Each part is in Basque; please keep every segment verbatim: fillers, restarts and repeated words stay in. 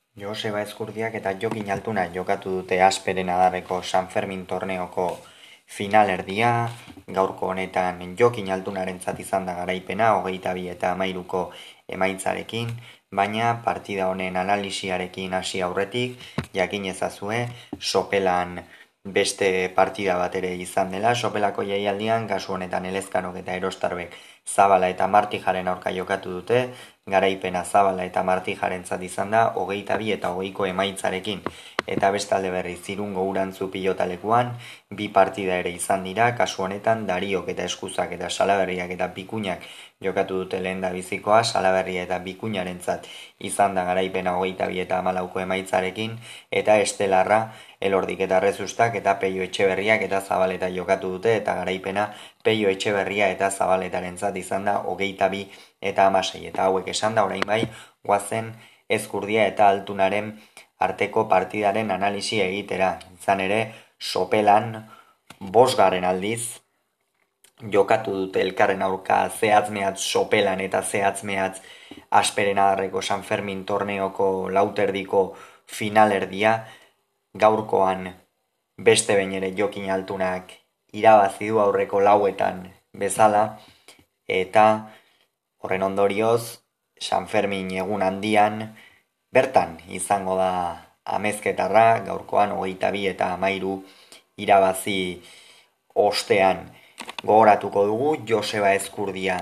Joseba Ezkurdiak eta Jokin Altuna jokatu dute Asperen Adarreko San Fermin torneoko finalerdia. Gaurko honetan Jokin Altunarentzat izan da garaipena, hogeita bi eta hamairuko emaitzarekin, baina partida honen analisiarekin hasi aurretik, jakin ezazue, sopelan beste partida bat ere izan dela. Sopelako jaialdian, kasu honetan Elezkanok eta Erostarbek Zabala eta Martijaren aurka jokatu dute, garaipena Zabala eta Martijarentzat izan da hogeita bi eta hogeiko emaitzarekin, eta bestalde berriz Irungo Urantzu pilotalekuan bi partida ere izan dira. Kasu honetan Dariok eta Eskuzak eta Salaberriak eta Bikuñak jokatu dute lehen da bizikoa. Salaberria eta Bikuñarentzat izan da garaipena hogeita bi eta hamalauko emaitzarekin, eta Estelarra Elordik eta Rezustak eta Peio Etxeberriak eta Zabaleta jokatu dute, eta garaipena Peio Etxeberria eta Zabaletarentzat izan da hogeita bi eta hamasei. Eta hauek esan da, orain bai, guazen Ezkurdia eta Altunaren arteko partidaren analisi egitera. Izan ere, sopelan bosgarren aldiz jokatu dute elkarren aurka zehatzmehatz sopelan eta zehatzmehatz Asperen Adarreko San Fermin torneoko lauterdiko finalerdia. Gaurkoan beste behin ere Jokin Altunak irabazi du aurreko lauetan bezala, eta horren ondorioz San Fermin egun handian bertan izango da amezketarra, gaurkoan hogeita bi eta hamairu irabazi ostean. Gogoratuko dugu Joseba Ezkurdia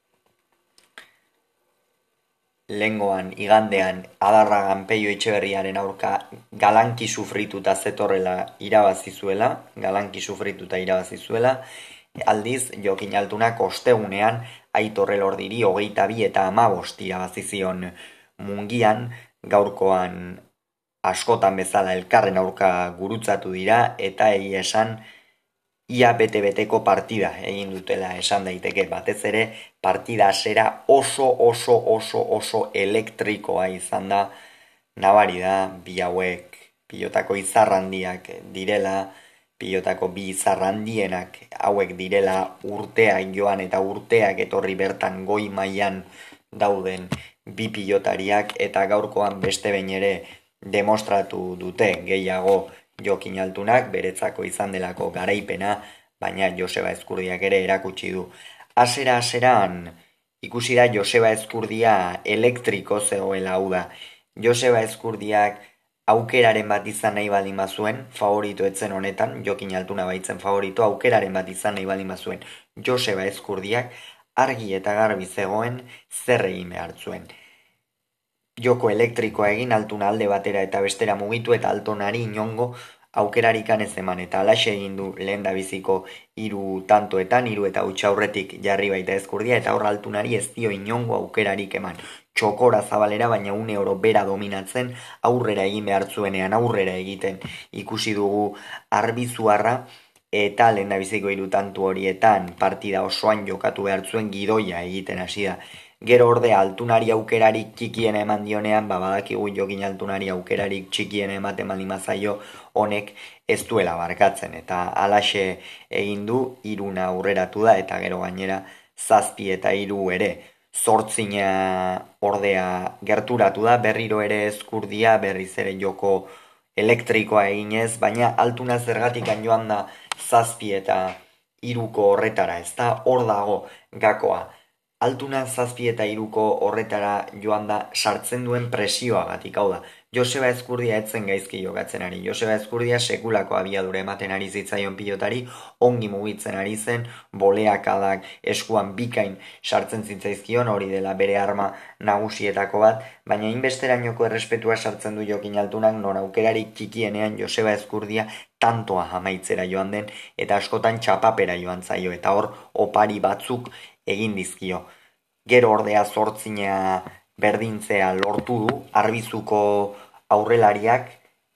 lengoan igandean Adarragan Peio Etxeberriaren aurka galanki sufrituta zetorrela irabazi zuela, galanki sufrituta irabazi zuela. Aldiz, Jokin Altunak ostegunean Aitor Elordiri hogeita bi eta hamabost irabazi zion Mungian. Gaurkoan askotan bezala elkarren aurka gurutzatu dira, eta egia esan ia bete-beteko partida egin dutela esan daiteke. Batez ere partida hasera oso oso oso oso elektrikoa izan da. Nabari da bi hauek pilotako izarrandiak direla, pilotako bi izarrandienak hauek direla, urteak joan eta urteak etorri bertan goi mailan dauden bi pilotariak, eta gaurkoan beste behin ere demostratu dute gehiago Jokin Altunak beretzako izan delako garaipena, baina Joseba Ezkurdiak ere erakutsi du. Hasera haseran ikusi da Joseba Ezkurdia elektriko zegoela. Hau da, Joseba Ezkurdiak aukeraren bat izan nahi baldin bazuen, favorito etzen honetan, Jokin Altuna baitzen favorito, aukeraren bat izan nahi baldin bazuen Joseba Ezkurdiak argi eta garbi zegoen zer egin behar zuen. Joko elektrikoa egin, Altuna alde batera eta bestera mugitu, eta Altonari inongo aukerarikan ez eman, eta alaxe egin du lehen da biziko hiru tantoetan, hiru eta huts aurretik jarri baita Ezkurdia, eta hor Altunari ez dio inongo aukerarik eman. Txokora zabalera, baina une oro bera dominatzen, aurrera egin behar zuenean aurrera egiten ikusi dugu Arbizuarra, eta lehen da biziko hiru tantu horietan partida osoan jokatu behar zuen gidoia egiten hasi da. Gero ordea Altunari aukerarik txikiena eman dionean, ba badakigu Jokin Altunari aukerarik txikiena ematen baldin bazaio, honek ez duela barkatzen, eta halaxe egin du, hiruna aurreratu da, eta gero gainera zazpi eta hiru ere. Zortzina ordea gerturatu da, berriro ere Ezkurdia, berriz ere joko elektrikoa eginez, baina Altuna zergatikan joan da zazpi eta hiruko horretara, ez da hor dago gakoa. Altuna zazpi eta hiruko horretara joan da sartzen duen presioagatik. Hau da, Joseba Ezkurdia etzen gaizki jokatzen ari. Joseba Ezkurdia sekulako abiadura ematen ari zitzaion pilotari, ongi mugitzen ari zen, boleakadak eskuan bikain sartzen zitzaizkion, hori dela bere arma nagusietako bat, baina inbesterainoko errespetua sartzen du Jokin Altunak, non aukerarik txikienean Joseba Ezkurdia tantoa amaitzera joan den, eta askotan txapapera joan zaio, eta hor opari batzuk egin dizkio. Gero ordea zortzina berdintzea lortu du Arbizuko aurrelariak,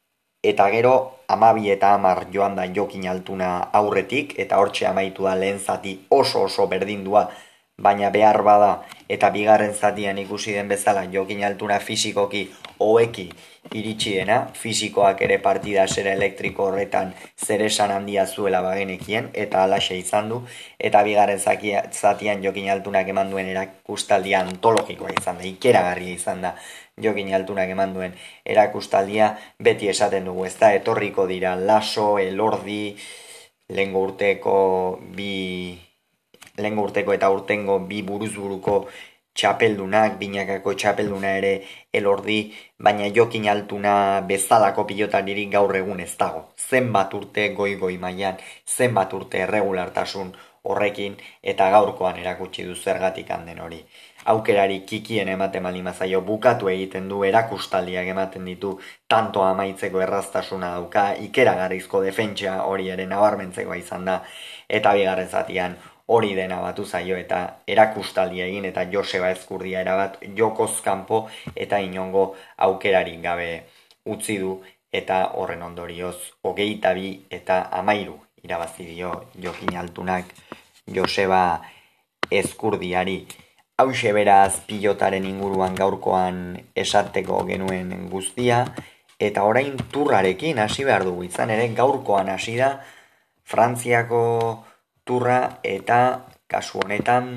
eta gero hamabi eta hamar joan da Jokin Altuna aurretik, eta hortxe amaitu da lehen zati oso oso berdindua, baina behar bada eta bigarren zatian ikusi den bezala Jokin Altuna fisikoki hoeki iritsi dena, fisikoak ere partida zera elektriko horretan zer esan handia zuela bagenekien, eta halaxe izan du, eta bigarren zatian Jokin Altunak eman duen erakustaldia antologikoa izan da, ikeragarria izan da Jokin Altunak eman duen erakustaldia, beti esaten dugu, ez da, etorriko dira Laso, Elordi, lehengo urteko bi lehengo urteko eta urtengo bi buruzburuko txapeldunak, binakako txapelduna ere Elordi, baina Jokin Altuna bezalako pilotaririk gaur egun ez dago. Zenbat urte goi-goi mailan, zenbat urte erregulartasun horrekin eta gaurkoan erakutsi du zergatik handen hori. Aukerari kikien ematen baldin bazaio bukatu egiten du, erakustaldiak ematen ditu, tanto amaitzeko erraztasuna dauka, ikeragarrizko defentsa hori ere nabarmentzekoa izan da, eta bigarren zatian hori dena batu zaio eta erakustaldia egin eta Joseba Ezkurdia erabat jokoz kanpo eta inongo aukerarik gabe utzi du eta horren ondorioz hogeita bi eta hamairu irabazi dio Jokin Altunak Joseba Ezkurdiari. Hauxe beraz pilotaren inguruan gaurkoan esateko genuen guztia eta orain turrarekin hasi behar dugu, izan ere gaurkoan hasi da Frantziako turra eta kasu honetan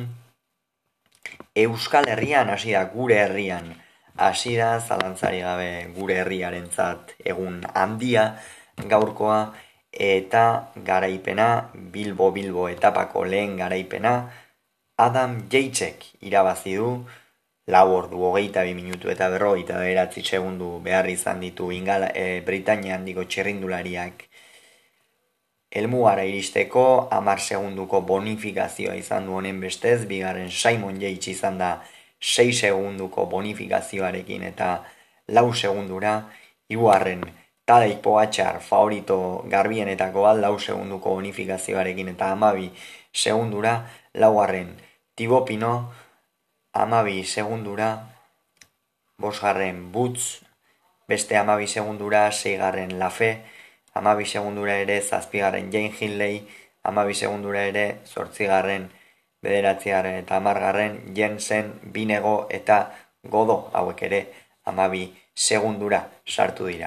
Euskal Herrian hasi da, gure herrian hasi da, zalantzari gabe gure herriarentzat egun handia gaurkoa eta garaipena Bilbo-Bilbo etapako lehen garaipena Adam Jacek irabazi du, lau ordu hogeita bi minutu eta berrogeita bederatzi segundu behar izan ditu Ingala, e, Britania handiko txirrindulariak helmugara iristeko, hamar segunduko bonifikazioa izan du honen bestez, bigarren Simon Yates izan da sei segunduko bonifikazioarekin eta lau segundura, hirugarren Tadej Pogačar favorito garbienetako bat, lau segunduko bonifikazioarekin eta hamabi segundura, laugarren Thibaut Pinot, hamabi segundura, bosgarren Butz, beste hamabi segundura, seigarren Lafay, hamabi segundura ere zazpigarren Jane Hindley, hamabi segundura ere zortzigarren, bederatzigarren eta hamargarren Jensen, Binego eta Godo, hauek ere hamabi segundura sartu dira.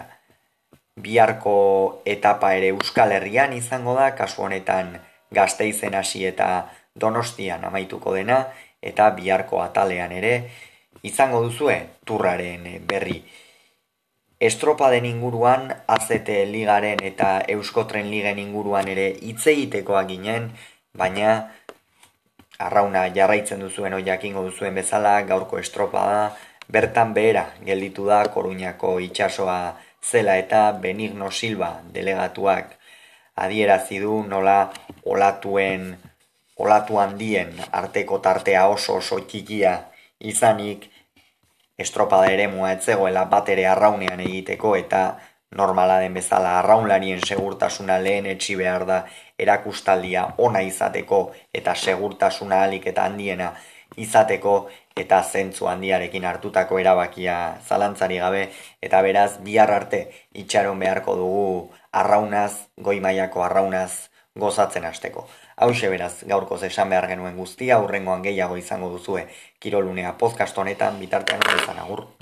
Biharko etapa ere Euskal Herrian izango da, kasu honetan Gasteizen hasi eta Donostian amaituko dena, eta biharko atalean ere izango duzue turraren berri. Estropaden inguruan, A Z T ligaren eta Euskotren ligen inguruan ere hitz egitekoak ginen, baina arrauna jarraitzen duzuen o jakingo duzuen bezala gaurko estropada bertan behera gelditu da Koruñako itsasoa zela eta Benigno Silva delegatuak adierazi du nola olatuen olatu handien arteko tartea oso oso txikia izanik estropada eremua ez zegoela bat ere arraunean egiteko eta normala den bezala arraunlarien segurtasuna lehen etxi behar da erakustaldia ona izateko eta segurtasuna ahalik eta handiena izateko eta zentzu handiarekin hartutako erabakia zalantzari gabe eta beraz bihar arte itxaron beharko dugu arraunaz, goi mailako arraunaz gozatzen hasteko. Hauxe beraz gaurkoz esan behar genuen guztia, hurrengoan gehiago izango duzue Kirolunea podcast honetan, bitartean izan agur.